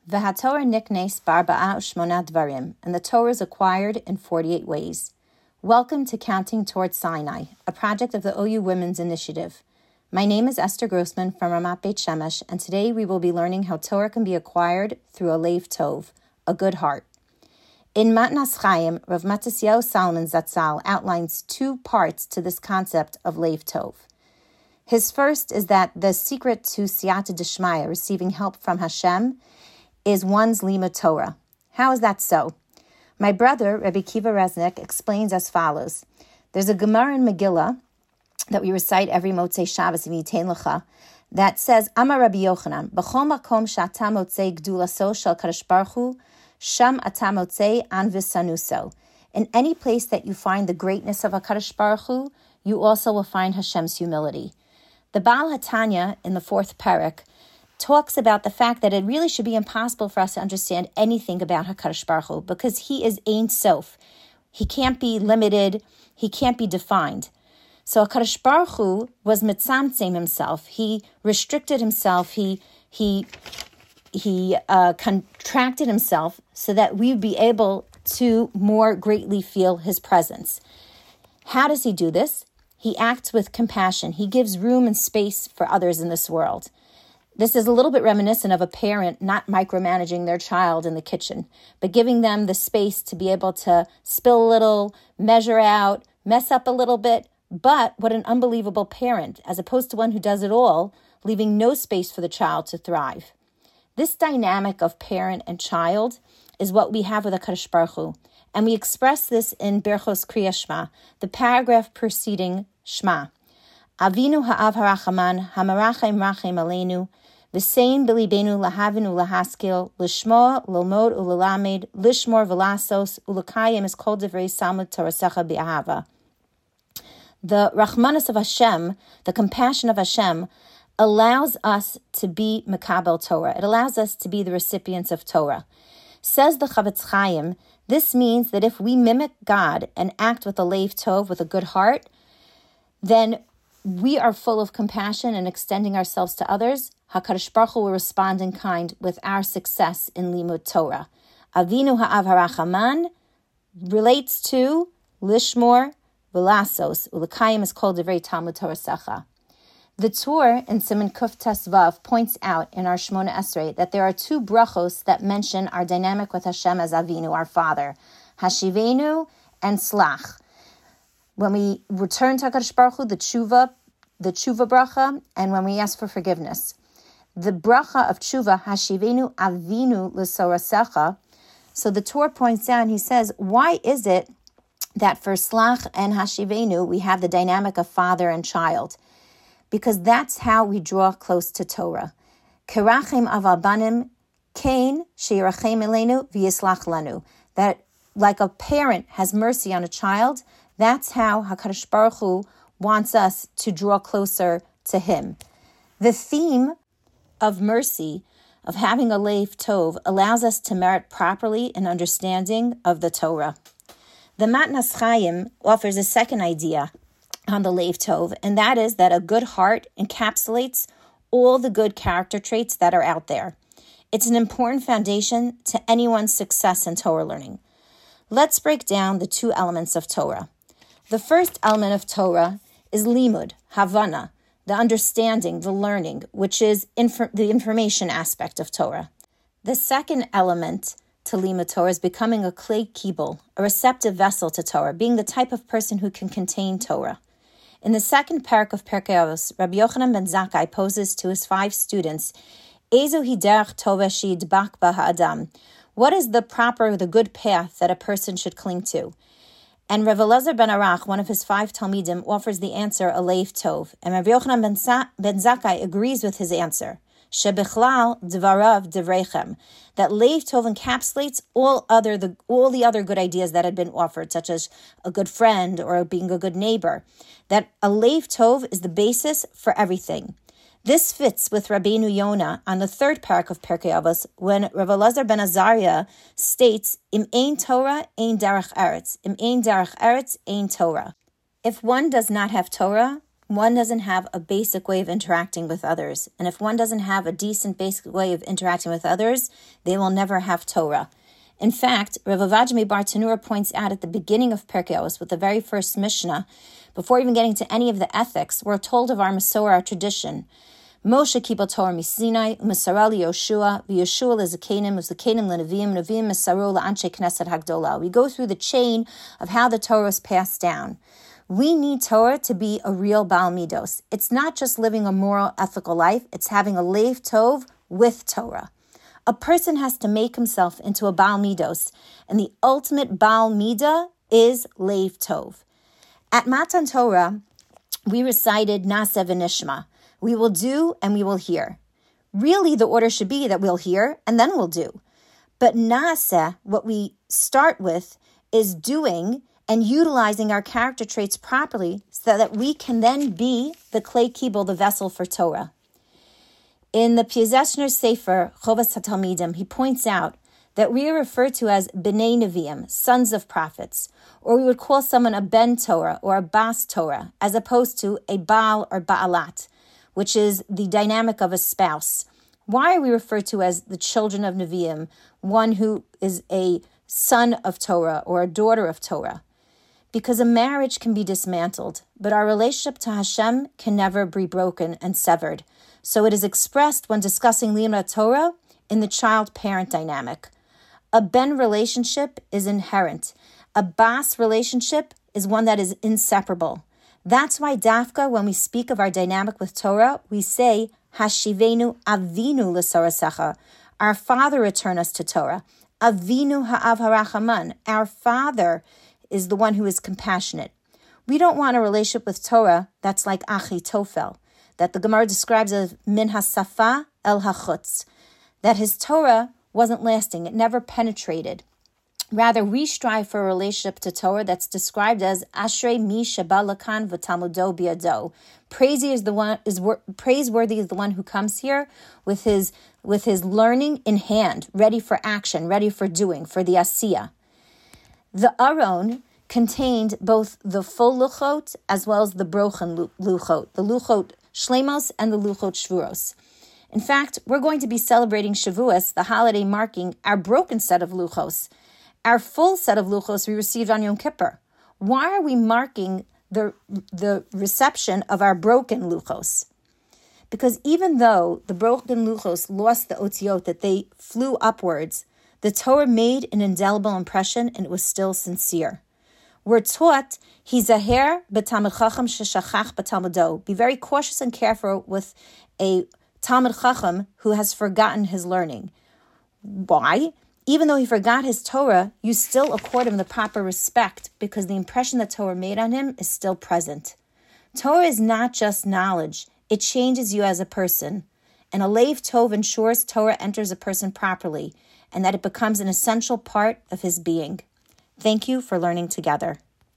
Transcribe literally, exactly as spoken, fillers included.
V'hatorah niknes b'arba'a u'shmona dvarim, and the Torah is acquired in forty-eight ways. Welcome to Counting Towards Sinai, a project of the O U Women's Initiative. My name is Esther Grossman from Ramat Beit Shemesh, and today we will be learning how Torah can be acquired through a Lev Tov, a good heart. In Matnas Chaim, Rav Matisyahu Salomon Zatzal outlines two parts to this concept of Lev Tov. His first is that the secret to Siyata D'Shmaya, receiving help from Hashem, is one's Limud Torah. How is that so? My brother, Rabbi Kiva Resnick, explains as follows. There's a Gemara in Megillah that we recite every Motzei Shabbos in Yitein Lecha that says, Amar Rabbi Yochanan, B'chol makom she'ata motzei gdulaso shel Kadosh Baruch Hu, sham ata motzei an v'sanuso. In any place that you find the greatness of HaKadosh Baruch Hu, you also will find Hashem's humility. The Baal HaTanya in the fourth parak talks about the fact that it really should be impossible for us to understand anything about HaKadosh Baruch Hu because he is Ein Sof. He can't be limited. He can't be defined. So HaKadosh Baruch Hu was mitzamtzem himself. He restricted himself. He he he uh, contracted himself so that we would be able to more greatly feel his presence. How does he do this? He acts with compassion. He gives room and space for others in this world. This is a little bit reminiscent of a parent not micromanaging their child in the kitchen, but giving them the space to be able to spill a little, measure out, mess up a little bit. But what an unbelievable parent, as opposed to one who does it all, leaving no space for the child to thrive. This dynamic of parent and child is what we have with HaKadosh Baruch Hu. And we express this in Berchos Kriya Shema, the paragraph preceding Shema. Avinu ha'av harachaman, hamarachem rachem aleinu, v'sein b'libenu lahavinu lahaskil, lishmo, lomod ulalamed, lishmor v'lasos, ulakayim es kol divrei salmud torasecha b'ahava. The Rachmanis of Hashem, the compassion of Hashem, allows us to be Mekabel Torah. It allows us to be the recipients of Torah. Says the Chavetz Chaim, this means that if we mimic God and act with a Lev Tov, with a good heart, then we are full of compassion and extending ourselves to others. HaKadosh Baruch Hu will respond in kind with our success in Limud Torah. Avinu ha'av harachaman relates to Lishmor v'lasos, ulekayim is called divrei Talmud Torasecha. The Tur in Siman Kuf Tesvav points out in our Shmona Esrei that there are two brachos that mention our dynamic with Hashem as Avinu, our Father, Hashivenu and Slach. When we return to HaKadosh Baruch Hu, the tshuva, the tshuva bracha, and when we ask for forgiveness. The bracha of tshuva, Hashivenu Avinu l'sorasecha. So the Tur points out, and he says, why is it that for Slach and Hashivenu we have the dynamic of father and child? Because that's how we draw close to Torah. Kerachem aval banim kain sheirachem elenu v'yislach lanu. That like a parent has mercy on a child, that's how HaKadosh Baruch Hu wants us to draw closer to him. The theme of mercy, of having a Lev Tov, allows us to merit properly an understanding of the Torah. The Matnas Chaim offers a second idea on the Lev Tov, and that is that a good heart encapsulates all the good character traits that are out there. It's an important foundation to anyone's success in Torah learning. Let's break down the two elements of Torah. The first element of Torah is limud, havana, the understanding, the learning, which is inf- the information aspect of Torah. The second element to limud Torah is becoming a klei kibul, a receptive vessel to Torah, being the type of person who can contain Torah. In the second parak of Pirkei Avos, Rabbi Yochanan ben Zakkai poses to his five students, Ezu hi derech tova she'yidbak ba ha'adam. What is the proper, the good path that a person should cling to? And Rav Elazar ben Arach, one of his five Talmidim, offers the answer, a Lev Tov. And Rabbi Yochanan ben, Sa- ben Zakkai agrees with his answer, Shebichlal dvarav devrechem, that Lev Tov encapsulates all other the all the other good ideas that had been offered, such as a good friend or being a good neighbor. That a Lev Tov is the basis for everything. This fits with Rabbeinu Yonah on the third parak of Pirkei Avos, when Rav Elazar ben Azariah states, Im ein Torah, ein derech eretz. Im ein derech eretz, ein Torah. If one does not have Torah, one doesn't have a basic way of interacting with others. And if one doesn't have a decent basic way of interacting with others, they will never have Torah. In fact, Rav Avadjami Bar Tanura points out at the beginning of Pirkei Avos, with the very first Mishnah, before even getting to any of the ethics, we're told of our Masorah, our tradition. Moshe kibel Torah misinai, u'masara liYoshua, v'Yoshua leZakenim, u'Zakenim leNeviim, Neviim masaro la'anshe Knesset Hagdola. We go through the chain of how the Torah is passed down. We need Torah to be a real Baal Midos. It's not just living a moral, ethical life. It's having a Leiv Tov with Torah. A person has to make himself into a Baal Midos, and the ultimate Baal Midah is Leiv Tov. At Matan Torah, we recited Naseh v'Nishma. We will do and we will hear. Really, the order should be that we'll hear and then we'll do. But Naseh, what we start with, is doing and utilizing our character traits properly so that we can then be the Klei Kibul, the vessel for Torah. In the Piaseczner's Sefer, Chovas HaTalmidim, he points out that we are referred to as B'nai Neviim, sons of prophets, or we would call someone a Ben Torah or a Bas Torah, as opposed to a Baal or Baalat, which is the dynamic of a spouse. Why are we referred to as the children of Neviim, one who is a son of Torah or a daughter of Torah? Because a marriage can be dismantled, but our relationship to Hashem can never be broken and severed. So it is expressed when discussing Limud Torah in the child-parent dynamic. A Ben relationship is inherent. A Bas relationship is one that is inseparable. That's why Dafka, when we speak of our dynamic with Torah, we say, Hashivenu Avinu l'Sorasecha. Our Father return us to Torah. Avinu ha'av harachaman. Our Father is the one who is compassionate. We don't want a relationship with Torah that's like Achitofel, that the Gemara describes as min hasafa el hachutz, that his Torah wasn't lasting, it never penetrated. Rather, we strive for a relationship to Torah that's described as Ashrei mi sheba lakan v'talmudo biado. Praise is the one is praiseworthy is the one who comes here with his with his learning in hand, ready for action, ready for doing, for the asiyah. The Aron contained both the full luchot as well as the brochen luchot, the luchot shlemos and the luchot shvuros. In fact, we're going to be celebrating Shavuos, the holiday marking our broken set of luchos. Our full set of luchos we received on Yom Kippur. Why are we marking the, the reception of our broken luchos? Because even though the broken luchos lost the otiot, that they flew upwards, the Torah made an indelible impression and it was still sincere. We're taught, Hizaher b'tamid chacham sheshachach b'talmudo. Be very cautious and careful with a Talmid Chacham who has forgotten his learning. Why? Even though he forgot his Torah, you still accord him the proper respect because the impression that Torah made on him is still present. Torah is not just knowledge. It changes you as a person. And a Leiv Tov ensures Torah enters a person properly and that it becomes an essential part of his being. Thank you for learning together.